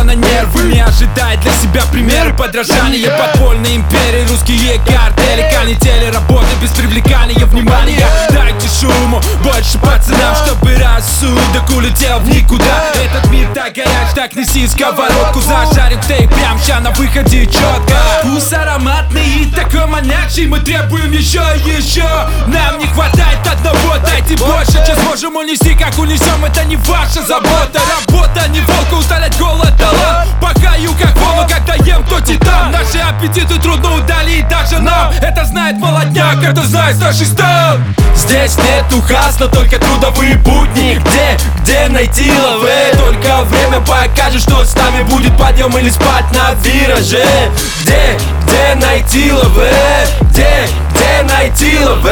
на нервы, ожидает для себя примеры подражания. Подпольные империи, русские картели, канители, работы без привлекания внимания. Дайте шуму, больше пацанам, чтобы рассудок улетел в никуда. Этот мир так горяч, так неси сковородку, зажарим стейк прям ща на выходе четко. Вкус ароматный и такой манящий, мы требуем еще и еще. Нам не хватает одного, дайте больше. Чем сможем унести, как унесем, это не ваша забота. Работа не волка, утолять голод талант. Пахаю как волну, когда ем, то титан. Наши аппетиты трудно удалить даже нам. Это знает молодняк, это знает старший стан. Здесь нету хасла, только трудовые будни. Где найти лавы? Только время покажет, что с нами будет подъем или спать на вираже. Где найти лавы? Где найти лавы?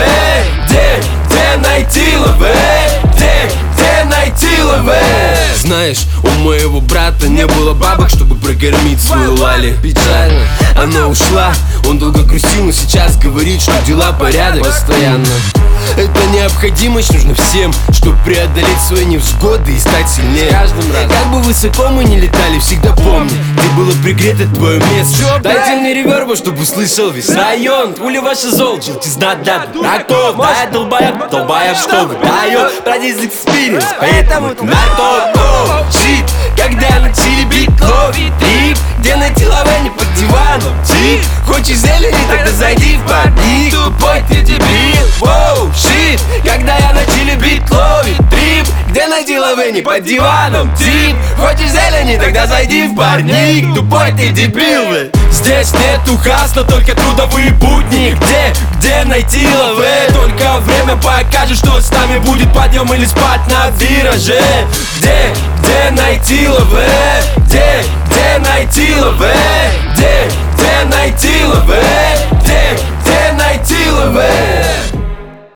Где найти лавы? Где найти лавы? Знаешь, у моего брата не было бабок, чтобы прокормить свою Лали. Печально, она ушла, он долго грустил, но сейчас говорит, что дела порядок постоянно. Это необходимость нужна всем, чтобы преодолеть свои невзгоды и стать сильнее. Каждым разом, как бы высоко мы не летали, всегда помни, где было пригрето твое место. Дайте мне реверба, чтобы услышал весь район. Хули ваша зол, челти знат дат раков. Да, долбоеб, что выдает Продис экспириенс, поэтому ты наркот. Щит, когда начали бить ловит трип. Где найти лавы, не под диваном, тип. Хочешь зелени, тогда зайди в парник. Тупой ты дебил, воу, щит. Когда я начали бить ловит трип. Где найти лавы, не под диваном, тип. Хочешь зелени, тогда зайди в парник. Тупой ты дебил, вы. Здесь нету хасла, только трудовые будни. Где найти лавы? Только время покажет, что с нами будет подъем или спать на вираже. Где найти лавы? Где найти лавы? Где